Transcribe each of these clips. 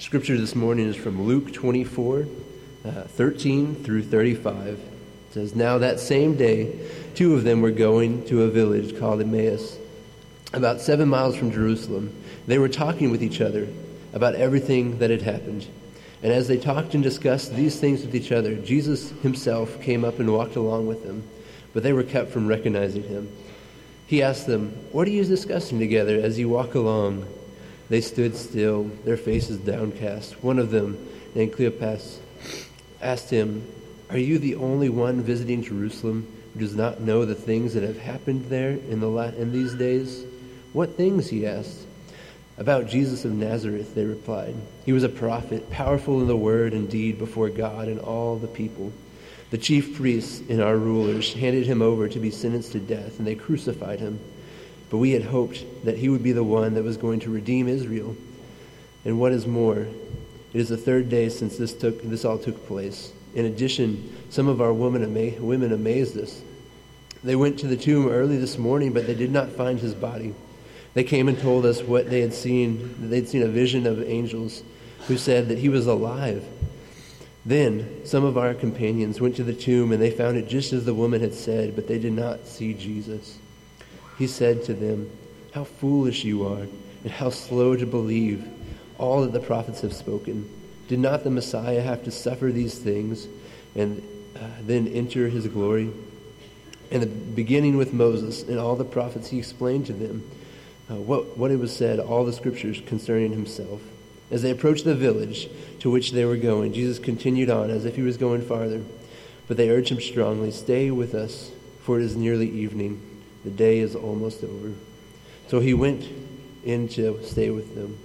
Scripture this morning is from Luke 24, 13 through 35. It says, "Now that same day, two of them were going to a village called Emmaus, about 7 miles from Jerusalem. They were talking with each other about everything that had happened. And as they talked and discussed these things with each other, Jesus himself came up and walked along with them, but they were kept from recognizing him. He asked them, 'What are you discussing together as you walk along?' They stood still, their faces downcast. One of them, named Cleopas, asked him, 'Are you the only one visiting Jerusalem who does not know the things that have happened there in these days?' 'What things?' he asked. 'About Jesus of Nazareth,' they replied. 'He was a prophet, powerful in the word and deed before God and all the people. The chief priests and our rulers handed him over to be sentenced to death, and they crucified him. But we had hoped that he would be the one that was going to redeem Israel. And what is more, it is the third day since this all took place. In addition, some of our women amazed us. They went to the tomb early this morning, but they did not find his body. They came and told us what they had seen, that they'd seen a vision of angels who said that he was alive. Then some of our companions went to the tomb, and they found it just as the woman had said, but they did not see Jesus.' He said to them, 'How foolish you are, and how slow to believe all that the prophets have spoken. Did not the Messiah have to suffer these things and then enter his glory?' And beginning with Moses and all the prophets, he explained to them what it was said, all the scriptures concerning himself. As they approached the village to which they were going, Jesus continued on as if he was going farther. But they urged him strongly, 'Stay with us, for it is nearly evening. The day is almost over.' So he went in to stay with them.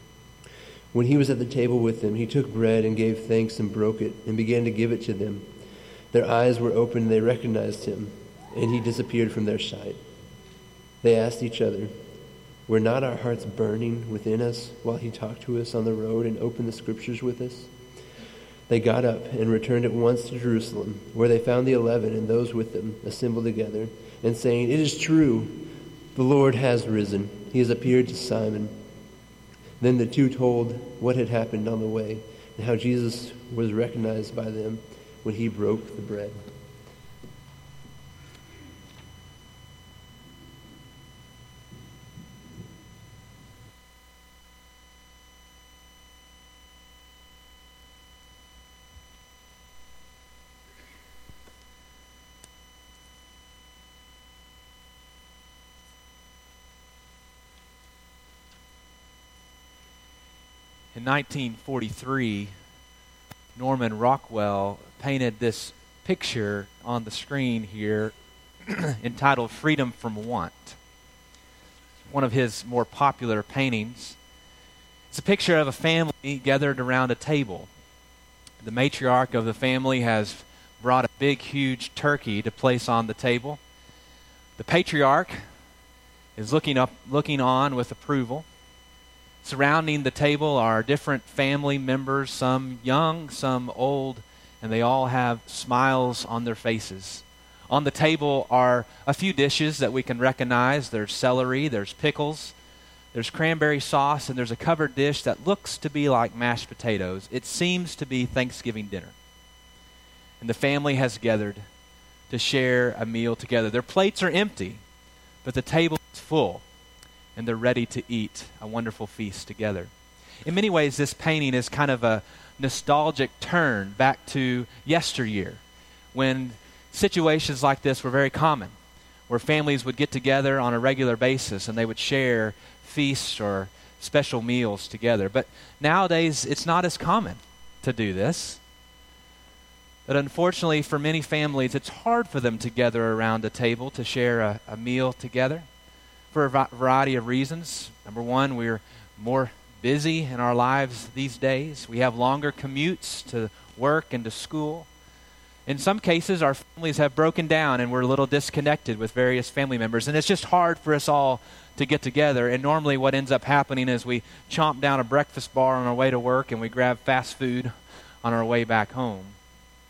When he was at the table with them, he took bread and gave thanks and broke it and began to give it to them. Their eyes were opened and they recognized him, and he disappeared from their sight. They asked each other, 'Were not our hearts burning within us while he talked to us on the road and opened the scriptures with us?' They got up and returned at once to Jerusalem, where they found the 11 and those with them assembled together, and saying, 'It is true, the Lord has risen. He has appeared to Simon.' Then the two told what had happened on the way, and how Jesus was recognized by them when he broke the bread." In 1943, Norman Rockwell painted this picture on the screen here entitled "Freedom from Want." One of his more popular paintings. It's a picture of a family gathered around a table. The matriarch of the family has brought a big, huge turkey to place on the table. The patriarch is looking on with approval. Surrounding the table are different family members, some young, some old, and they all have smiles on their faces. On the table are a few dishes that we can recognize. There's celery, there's pickles, there's cranberry sauce, and there's a covered dish that looks to be like mashed potatoes. It seems to be Thanksgiving dinner. And the family has gathered to share a meal together. Their plates are empty, but the table is full, and they're ready to eat a wonderful feast together. In many ways, this painting is kind of a nostalgic turn back to yesteryear, when situations like this were very common, where families would get together on a regular basis and they would share feasts or special meals together. But nowadays, it's not as common to do this. But unfortunately, for many families, it's hard for them to gather around a table to share a meal together, for a variety of reasons. Number one, we're more busy in our lives these days. We have longer commutes to work and to school. In some cases, our families have broken down and we're a little disconnected with various family members. And it's just hard for us all to get together. And normally what ends up happening is we chomp down a breakfast bar on our way to work and we grab fast food on our way back home.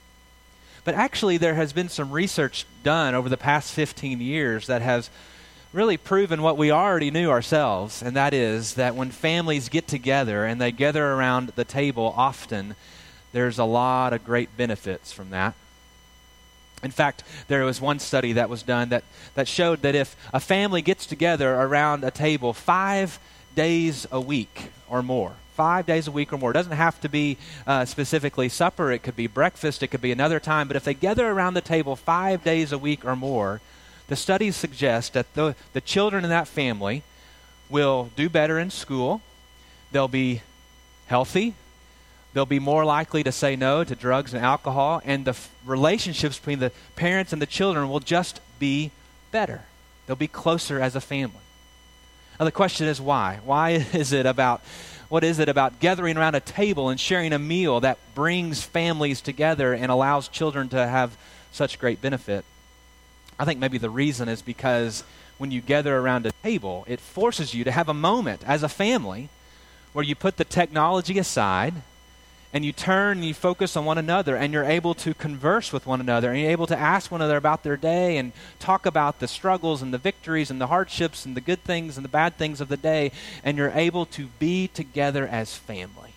But actually, there has been some research done over the past 15 years that has really proven what we already knew ourselves, and that is that when families get together and they gather around the table often, there's a lot of great benefits from that. In fact, there was one study that was done that showed that if a family gets together around a table 5 days a week or more, 5 days a week or more, it doesn't have to be specifically supper, it could be breakfast, it could be another time, but if they gather around the table 5 days a week or more, the studies suggest that the children in that family will do better in school, they'll be healthy, they'll be more likely to say no to drugs and alcohol, and the relationships between the parents and the children will just be better. They'll be closer as a family. Now the question is why? What is it about gathering around a table and sharing a meal that brings families together and allows children to have such great benefit? I think maybe the reason is because when you gather around a table, it forces you to have a moment as a family where you put the technology aside and you turn and you focus on one another, and you're able to converse with one another, and you're able to ask one another about their day and talk about the struggles and the victories and the hardships and the good things and the bad things of the day, and you're able to be together as family.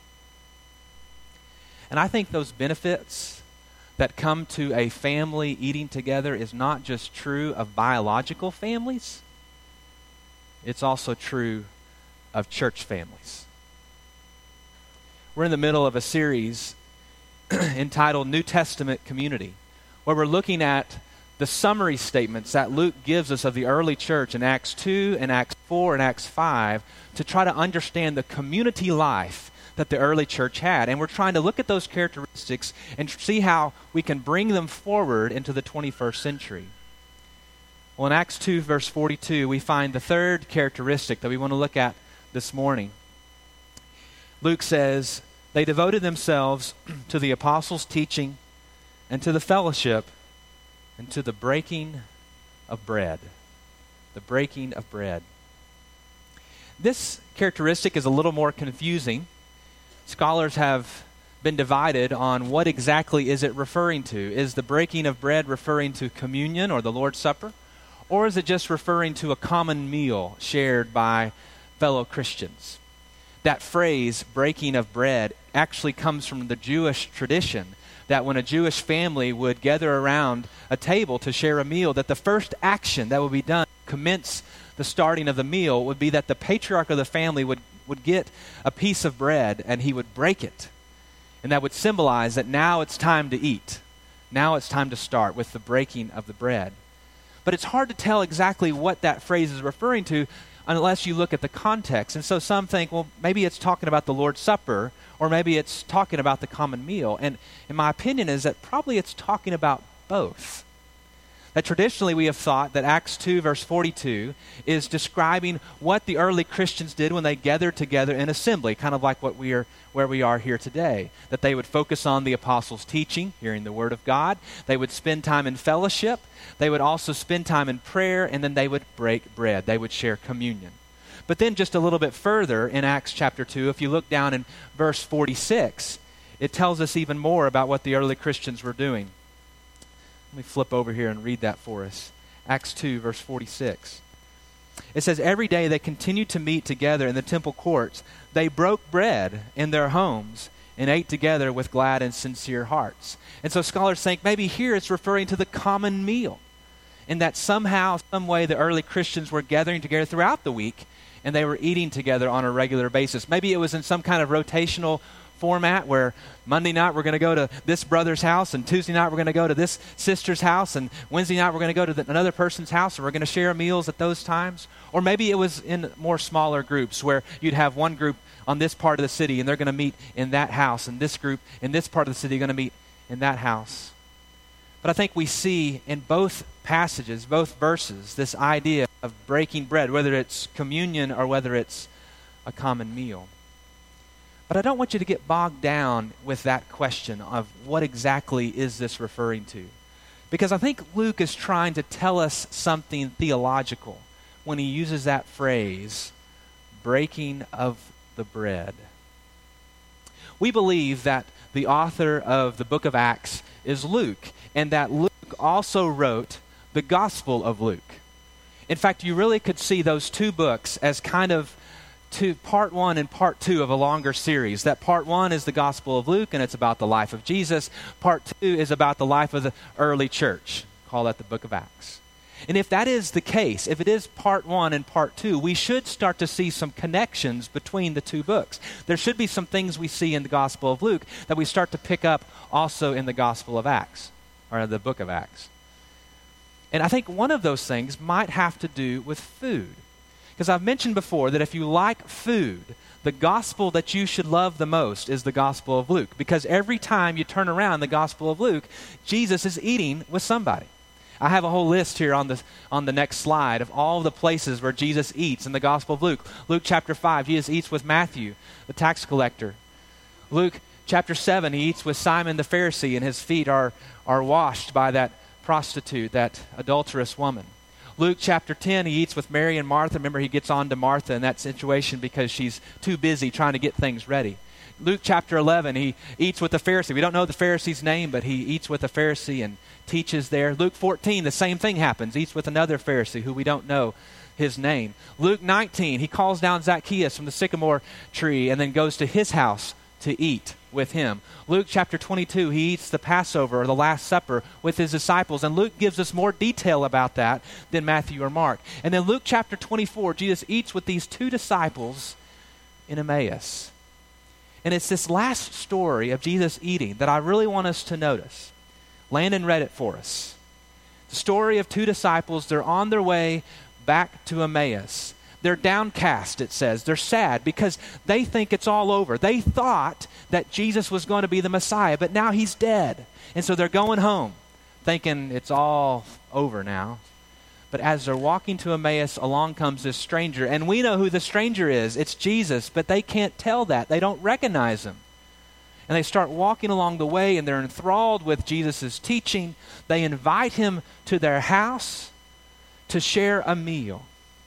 And I think those benefits that come to a family eating together is not just true of biological families, it's also true of church families. We're in the middle of a series entitled New Testament Community, where we're looking at the summary statements that Luke gives us of the early church in Acts 2 and Acts 4 and Acts 5 to try to understand the community life that the early church had. And we're trying to look at those characteristics and see how we can bring them forward into the 21st century. Well, in Acts 2, verse 42, we find the third characteristic that we want to look at this morning. Luke says, they devoted themselves to the apostles' teaching and to the fellowship and to the breaking of bread. The breaking of bread. This characteristic is a little more confusing. Scholars have been divided on what exactly is it referring to. Is the breaking of bread referring to communion or the Lord's Supper? Or is it just referring to a common meal shared by fellow Christians? That phrase, breaking of bread, actually comes from the Jewish tradition that when a Jewish family would gather around a table to share a meal, that the first action that would be done to commence the starting of the meal would be that the patriarch of the family would get a piece of bread and he would break it. And that would symbolize that now it's time to eat. Now it's time to start with the breaking of the bread. But it's hard to tell exactly what that phrase is referring to unless you look at the context. And so some think, well, maybe it's talking about the Lord's Supper, or maybe it's talking about the common meal. And in my opinion is that probably it's talking about both. That traditionally we have thought that Acts 2 verse 42 is describing what the early Christians did when they gathered together in assembly, kind of like where we are here today. That they would focus on the apostles' teaching, hearing the Word of God. They would spend time in fellowship. They would also spend time in prayer, and then they would break bread. They would share communion. But then just a little bit further in Acts chapter 2, if you look down in verse 46, it tells us even more about what the early Christians were doing. Let me flip over here and read that for us. Acts 2, verse 46. It says, every day they continued to meet together in the temple courts. They broke bread in their homes and ate together with glad and sincere hearts. And so scholars think maybe here it's referring to the common meal, in that somehow, some way, the early Christians were gathering together throughout the week and they were eating together on a regular basis. Maybe it was in some kind of rotational format where Monday night we're going to go to this brother's house, and Tuesday night we're going to go to this sister's house, and Wednesday night we're going to go to another person's house, and we're going to share meals at those times. Or maybe it was in more smaller groups where you'd have one group on this part of the city and they're going to meet in that house, and this group in this part of the city are going to meet in that house. But I think we see in both passages, both verses, this idea of breaking bread, whether it's communion or whether it's a common meal. But I don't want you to get bogged down with that question of what exactly is this referring to. Because I think Luke is trying to tell us something theological when he uses that phrase, breaking of the bread. We believe that the author of the book of Acts is Luke, and that Luke also wrote the Gospel of Luke. In fact, you really could see those two books as kind of part one and part two of a longer series. That part one is the Gospel of Luke, and it's about the life of Jesus. Part two is about the life of the early church. Call that the book of Acts. And if that is the case, if it is part one and part two, we should start to see some connections between the two books. There should be some things we see in the Gospel of Luke that we start to pick up also in the Gospel of Acts, or the book of Acts. And I think one of those things might have to do with food. Because I've mentioned before that if you like food, the gospel that you should love the most is the Gospel of Luke. Because every time you turn around the Gospel of Luke, Jesus is eating with somebody. I have a whole list here on the next slide of all the places where Jesus eats in the Gospel of Luke. Luke chapter 5, Jesus eats with Matthew, the tax collector. Luke chapter 7, he eats with Simon the Pharisee, and his feet are washed by that prostitute, that adulterous woman. Luke chapter 10, he eats with Mary and Martha. Remember, he gets on to Martha in that situation because she's too busy trying to get things ready. Luke chapter 11, he eats with the Pharisee. We don't know the Pharisee's name, but he eats with a Pharisee and teaches there. Luke 14, the same thing happens. Eats with another Pharisee who we don't know his name. Luke 19, he calls down Zacchaeus from the sycamore tree and then goes to his house to eat with him. Luke chapter 22, he eats the Passover or the Last Supper with his disciples. And Luke gives us more detail about that than Matthew or Mark. And then Luke chapter 24, Jesus eats with these two disciples in Emmaus. And it's this last story of Jesus eating that I really want us to notice. Landon read it for us. The story of two disciples, they're on their way back to Emmaus. They're downcast, it says. They're sad because they think it's all over. They thought that Jesus was going to be the Messiah, but now he's dead. And so they're going home thinking it's all over now. But as they're walking to Emmaus, along comes this stranger. And we know who the stranger is. It's Jesus, but they can't tell that. They don't recognize him. And they start walking along the way, and they're enthralled with Jesus' teaching. They invite him to their house to share a meal.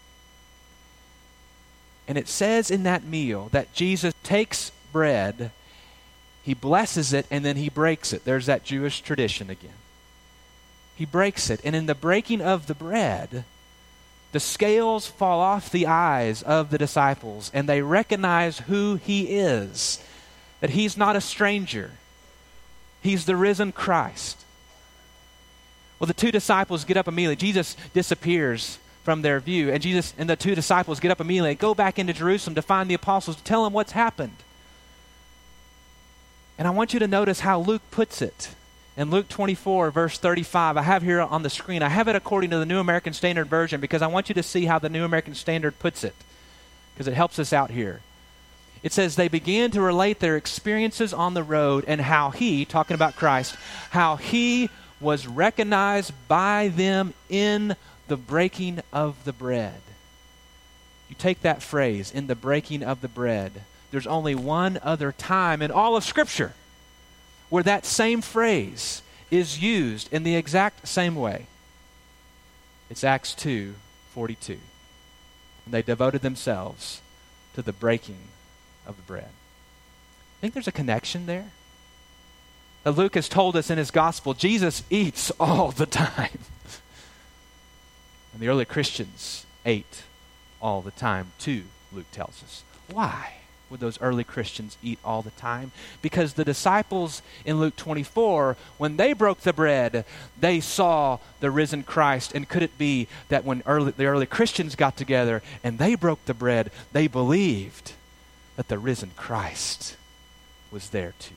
And it says in that meal that Jesus takes bread, he blesses it, and then he breaks it. There's that Jewish tradition again. He breaks it, and in the breaking of the bread, the scales fall off the eyes of the disciples, and they recognize who he is, that he's not a stranger. He's the risen Christ. Well, the two disciples get up immediately. Jesus disappears from their view, and Jesus and the two disciples get up immediately and go back into Jerusalem to find the apostles, to tell them what's happened. And I want you to notice how Luke puts it. In Luke 24, verse 35, I have here on the screen, I have it according to the New American Standard Version because I want you to see how the New American Standard puts it, because it helps us out here. It says, they began to relate their experiences on the road and how he, talking about Christ, how he was recognized by them in the breaking of the bread. You take that phrase, in the breaking of the bread. There's only one other time in all of Scripture where that same phrase is used in the exact same way. It's Acts 2:42. And they devoted themselves to the breaking of the bread. I think there's a connection there. That Luke has told us in his gospel, Jesus eats all the time. And the early Christians ate all the time too, Luke tells us. Why would those early Christians eat all the time? Because the disciples in Luke 24, when they broke the bread, they saw the risen Christ. And could it be that when the early Christians got together and they broke the bread, they believed that the risen Christ was there too?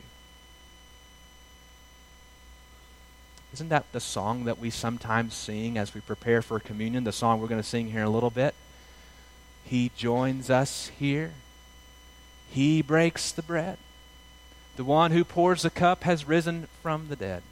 Isn't that the song that we sometimes sing as we prepare for communion? The song we're going to sing here in a little bit. He joins us here. He breaks the bread. The one who pours the cup has risen from the dead.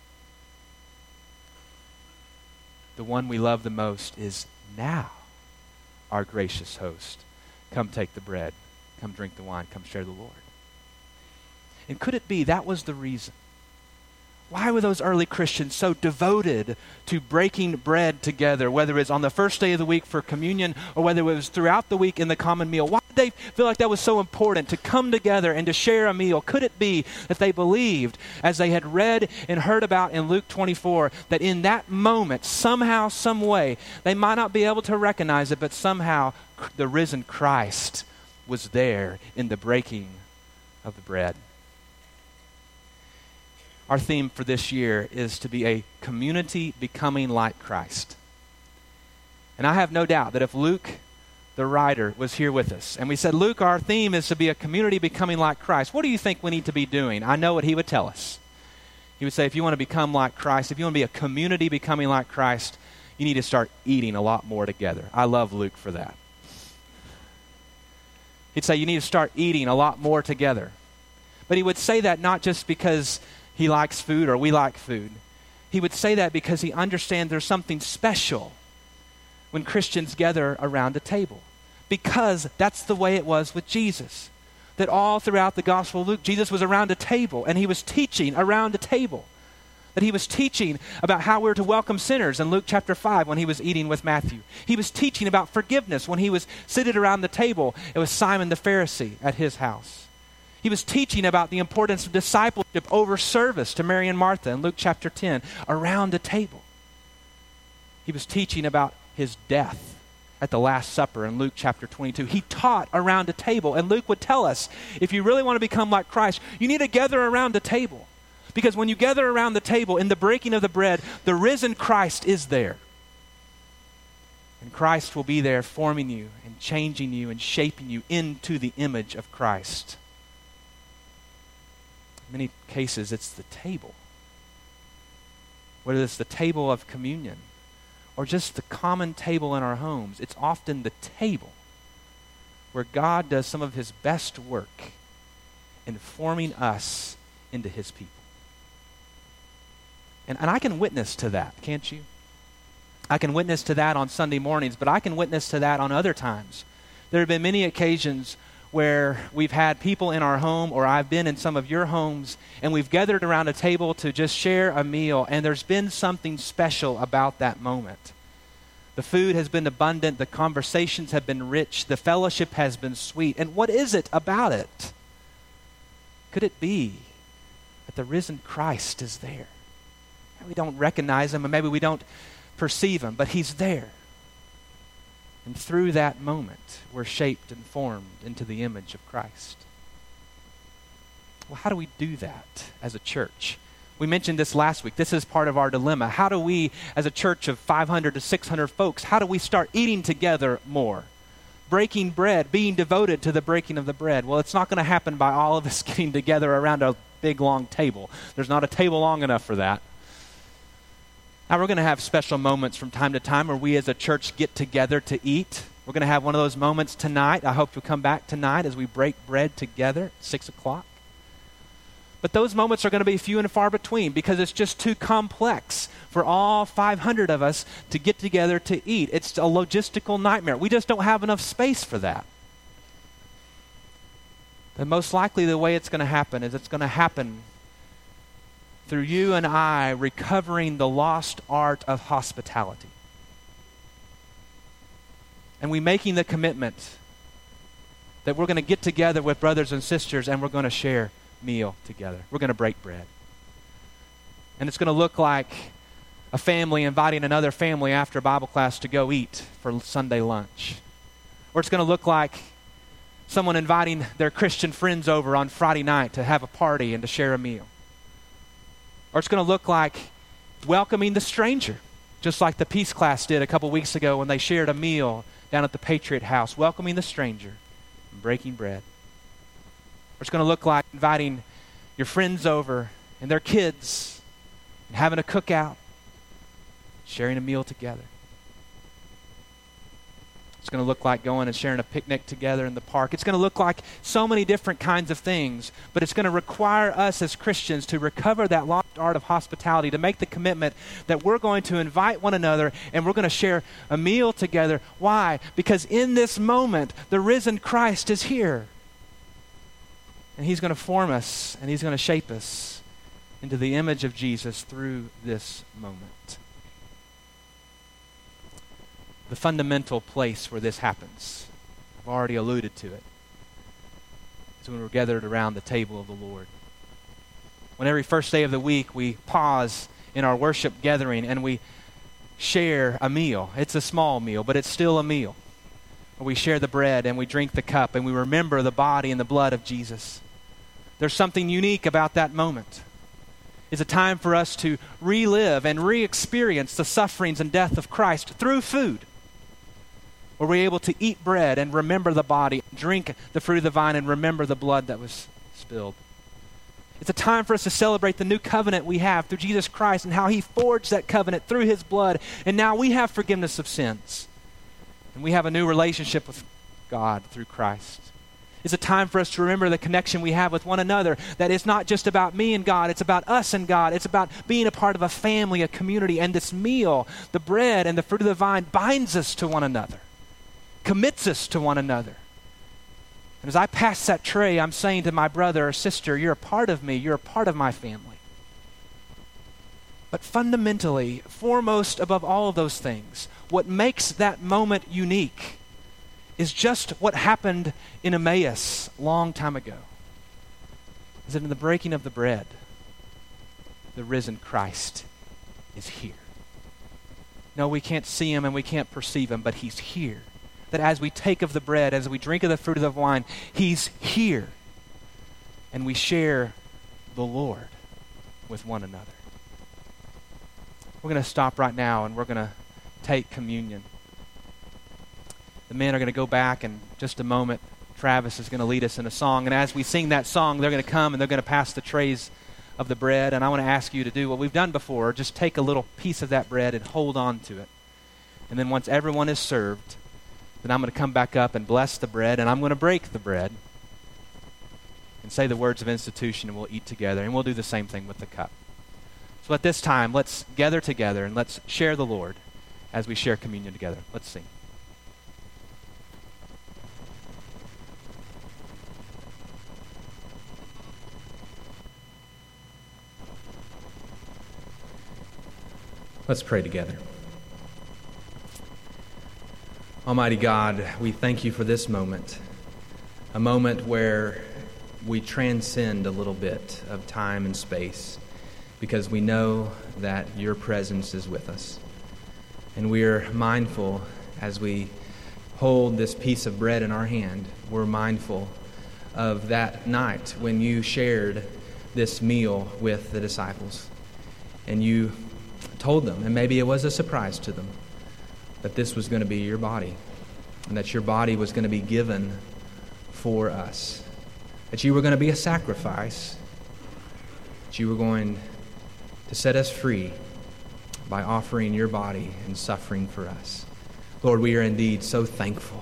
The one we love the most is now our gracious host. Come take the bread. Come drink the wine. Come share the Lord. And could it be that was the reason? Why were those early Christians so devoted to breaking bread together, whether it's on the first day of the week for communion or whether it was throughout the week in the common meal? Why they feel like that was so important to come together and to share a meal? Could it be that they believed, as they had read and heard about in Luke 24, that in that moment, somehow, some way, they might not be able to recognize it, but somehow the risen Christ was there in the breaking of the bread? Our theme for this year is to be a community becoming like Christ. And I have no doubt that if Luke, the writer, was here with us, and we said, Luke, our theme is to be a community becoming like Christ, what do you think we need to be doing? I know what he would tell us. He would say, if you want to become like Christ, if you want to be a community becoming like Christ, you need to start eating a lot more together. I love Luke for that. He'd say, you need to start eating a lot more together. But he would say that not just because he likes food or we like food. He would say that because he understands there's something special when Christians gather around a table. Because that's the way it was with Jesus. That all throughout the Gospel of Luke, Jesus was around a table and he was teaching around a table. That he was teaching about how we're to welcome sinners in Luke chapter 5 when he was eating with Matthew. He was teaching about forgiveness when he was seated around the table. It was Simon the Pharisee at his house. He was teaching about the importance of discipleship over service to Mary and Martha in Luke chapter 10 around a table. He was teaching about his death at the Last Supper in Luke chapter 22. He taught around a table, and Luke would tell us, if you really want to become like Christ, you need to gather around a table. Because when you gather around the table in the breaking of the bread, the risen Christ is there. And Christ will be there forming you and changing you and shaping you into the image of Christ. In many cases, it's the table. Whether it's the table of communion or just the common table in our homes, it's often the table where God does some of his best work in forming us into his people. And I can witness to that, can't you? I can witness to that on Sunday mornings, but I can witness to that on other times. There have been many occasions where we've had people in our home, or I've been in some of your homes, and we've gathered around a table to just share a meal, and there's been something special about that moment. The food has been abundant, the conversations have been rich, the fellowship has been sweet. And what is it about it? Could it be that the risen Christ is there? We don't recognize him, and maybe we don't perceive him, but he's there. And through that moment, we're shaped and formed into the image of Christ. Well, how do we do that as a church? We mentioned this last week. This is part of our dilemma. How do we, as a church of 500 to 600 folks, how do we start eating together more? Breaking bread, being devoted to the breaking of the bread. Well, it's not going to happen by all of us getting together around a big, long table. There's not a table long enough for that. Now, we're going to have special moments from time to time where we as a church get together to eat. We're going to have one of those moments tonight. I hope you'll come back tonight as we break bread together at 6 o'clock. But those moments are going to be few and far between because it's just too complex for all 500 of us to get together to eat. It's a logistical nightmare. We just don't have enough space for that. And most likely the way it's going to happen is it's going to happen through you and I recovering the lost art of hospitality. And we making the commitment that we're going to get together with brothers and sisters and we're going to share meal together. We're going to break bread. And it's going to look like a family inviting another family after Bible class to go eat for Sunday lunch. Or it's going to look like someone inviting their Christian friends over on Friday night to have a party and to share a meal. Or it's going to look like welcoming the stranger, just like the Peace class did a couple weeks ago when they shared a meal down at the Patriot House, welcoming the stranger and breaking bread. Or it's going to look like inviting your friends over and their kids and having a cookout, sharing a meal together. It's going to look like going and sharing a picnic together in the park. It's going to look like so many different kinds of things, but it's going to require us as Christians to recover that lost art of hospitality, to make the commitment that we're going to invite one another and we're going to share a meal together. Why? Because in this moment, the risen Christ is here. And he's going to form us and he's going to shape us into the image of Jesus through this moment. The fundamental place where this happens I've already alluded to it. It's when we're gathered around the table of the Lord. When every first day of the week we pause in our worship gathering and we share a meal. It's a small meal, but it's still a meal. We share the bread and we drink the cup and we remember the body and the blood of Jesus. There's something unique about that moment. It's a time for us to relive and re-experience the sufferings and death of Christ through food. Where we're able to eat bread and remember the body, drink the fruit of the vine and remember the blood that was spilled. It's a time for us to celebrate the new covenant we have through Jesus Christ and how He forged that covenant through His blood. And now we have forgiveness of sins. And we have a new relationship with God through Christ. It's a time for us to remember the connection we have with one another, that it's not just about me and God, it's about us and God. It's about being a part of a family, a community. And this meal, the bread and the fruit of the vine, binds us to one another, commits us to one another. And as I pass that tray, I'm saying to my brother or sister, you're a part of me, you're a part of my family. But fundamentally, foremost above all of those things, what makes that moment unique is just what happened in Emmaus a long time ago. Is that in the breaking of the bread, the risen Christ is here. No, we can't see Him and we can't perceive Him, but He's here. That as we take of the bread, as we drink of the fruit of the wine, He's here. And we share the Lord with one another. We're going to stop right now and we're going to take communion. The men are going to go back in just a moment. Travis is going to lead us in a song. And as we sing that song, they're going to come and they're going to pass the trays of the bread. And I want to ask you to do what we've done before. Just take a little piece of that bread and hold on to it. And then once everyone is served, then I'm going to come back up and bless the bread. And I'm going to break the bread and say the words of institution, and we'll eat together. And we'll do the same thing with the cup. So at this time, let's gather together and let's share the Lord as we share communion together. Let's sing. Let's pray together. Almighty God, we thank You for this moment, a moment where we transcend a little bit of time and space because we know that Your presence is with us. And we are mindful as we hold this piece of bread in our hand, we're mindful of that night when You shared this meal with the disciples. And You told them, and maybe it was a surprise to them, that this was going to be Your body, and that Your body was going to be given for us, that You were going to be a sacrifice, that You were going to set us free by offering Your body and suffering for us. Lord, we are indeed so thankful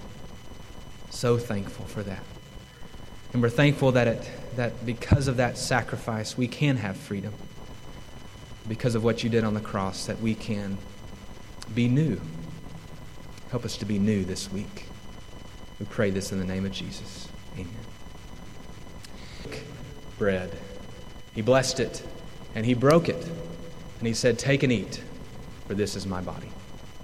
for that. And we're thankful that because of that sacrifice, we can have freedom. Because of what You did on the cross, that we can be new. Help us to be new this week. We pray this in the name of Jesus. Amen. Bread. He blessed it, and He broke it, and He said, "Take and eat, for this is My body."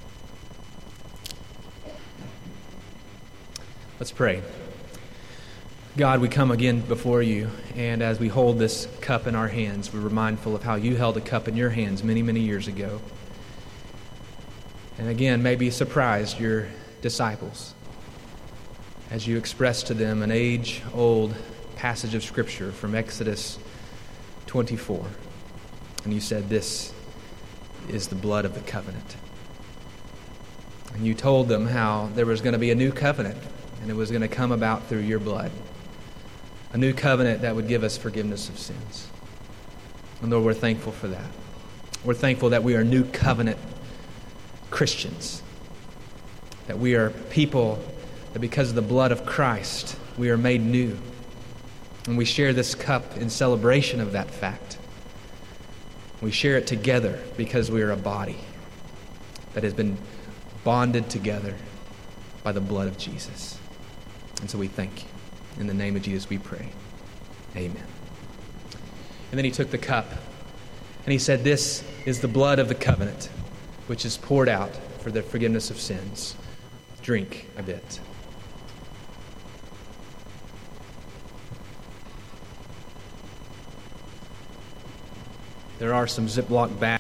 Let's pray. God, we come again before You, and as we hold this cup in our hands, we're mindful of how You held a cup in Your hands many, many years ago. And again, maybe surprised Your disciples as You expressed to them an age-old passage of Scripture from Exodus 24. And You said, "This is the blood of the covenant." And You told them how there was going to be a new covenant, and it was going to come about through Your blood. A new covenant that would give us forgiveness of sins. And Lord, we're thankful for that. We're thankful that we are new covenant Christians. That we are people that because of the blood of Christ, we are made new. And we share this cup in celebration of that fact. We share it together because we are a body that has been bonded together by the blood of Jesus. And so we thank You. In the name of Jesus we pray. Amen. And then He took the cup and He said, "This is the blood of the covenant, which is poured out for the forgiveness of sins. Drink a bit." There are some Ziploc bags.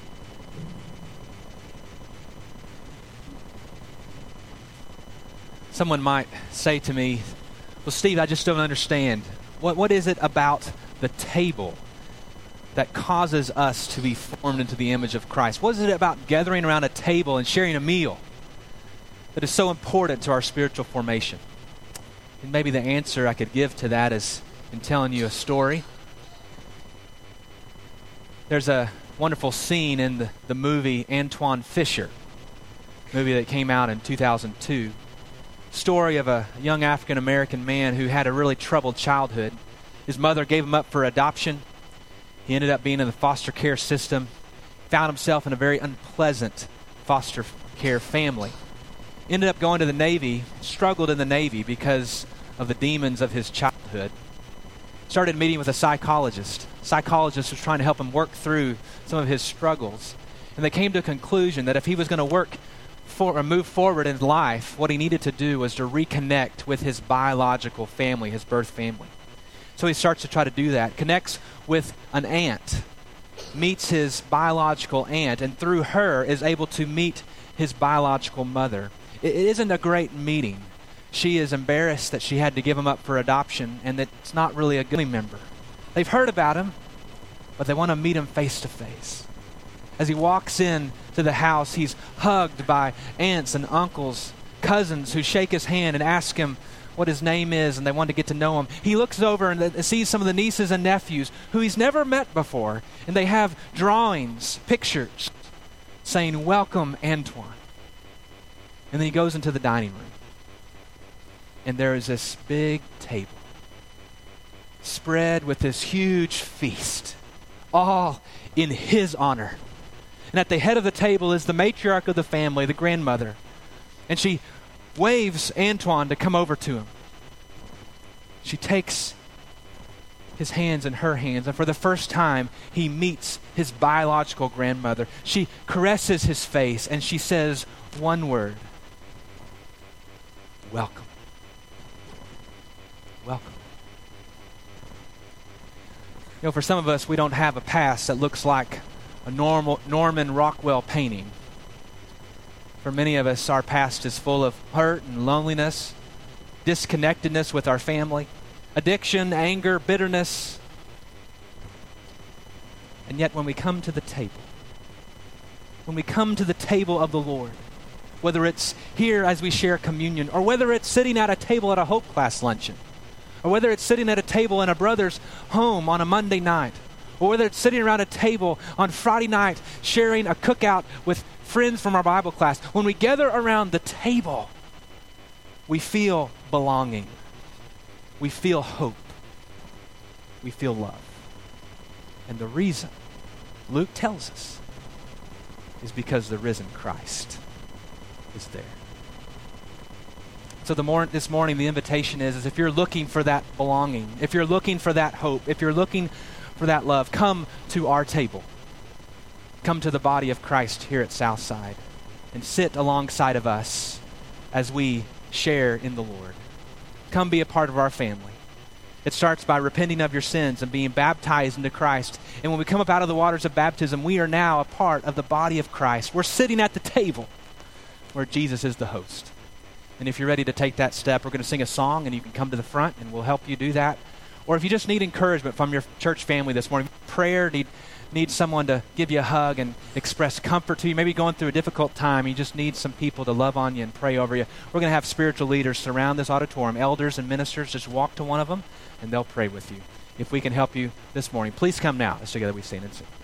Someone might say to me, well, Steve, I just don't understand. What is it about the table that causes us to be formed into the image of Christ? What is it about gathering around a table and sharing a meal that is so important to our spiritual formation? And maybe the answer I could give to that is in telling you a story. There's a wonderful scene in the movie Antwone Fisher, movie that came out in 2002. Story of a young African-American man who had a really troubled childhood. His mother gave him up for adoption. He ended up being in the foster care system, found himself in a very unpleasant foster care family. Ended up going to the Navy, struggled in the Navy because of the demons of his childhood. Started meeting with a psychologist. Psychologist was trying to help him work through some of his struggles. And they came to a conclusion that if he was going to move forward in life, what he needed to do was to reconnect with his biological family, his birth family. So he starts to try to do that, connects with an aunt, meets his biological aunt, and through her is able to meet his biological mother. It isn't a great meeting. She is embarrassed that she had to give him up for adoption and that it's not really a good family member. They've heard about him, but they want to meet him face to face. As he walks in to the house, he's hugged by aunts and uncles, cousins who shake his hand and ask him what his name is, and they want to get to know him. He looks over and sees some of the nieces and nephews who he's never met before, and they have drawings, pictures, saying, "Welcome, Antwone." And then he goes into the dining room, and there is this big table spread with this huge feast, all in his honor. And at the head of the table is the matriarch of the family, the grandmother. And she waves Antwone to come over to him. She takes his hands in her hands, and for the first time, he meets his biological grandmother. She caresses his face, and she says one word: "Welcome. Welcome." You know, for some of us, we don't have a past that looks like a Norman Rockwell painting. For many of us, our past is full of hurt and loneliness, disconnectedness with our family, addiction, anger, bitterness. And yet when we come to the table, when we come to the table of the Lord, whether it's here as we share communion, or whether it's sitting at a table at a Hope Class luncheon, or whether it's sitting at a table in a brother's home on a Monday night, or whether it's sitting around a table on Friday night sharing a cookout with friends from our Bible class, when we gather around the table, we feel belonging. We feel hope. We feel love. And the reason, Luke tells us, is because the risen Christ is there. So this morning, the invitation is if you're looking for that belonging, if you're looking for that hope, if you're looking for that love, come to our table. Come to the body of Christ here at Southside and sit alongside of us as we share in the Lord. Come be a part of our family. It starts by repenting of your sins and being baptized into Christ. And when we come up out of the waters of baptism, we are now a part of the body of Christ. We're sitting at the table where Jesus is the host. And if you're ready to take that step, we're going to sing a song, and you can come to the front and we'll help you do that. Or if you just need encouragement from your church family this morning, prayer, need someone to give you a hug and express comfort to you, maybe going through a difficult time, you just need some people to love on you and pray over you, we're going to have spiritual leaders surround this auditorium, elders and ministers. Just walk to one of them and they'll pray with you. If we can help you this morning, please come now as together we stand and sing.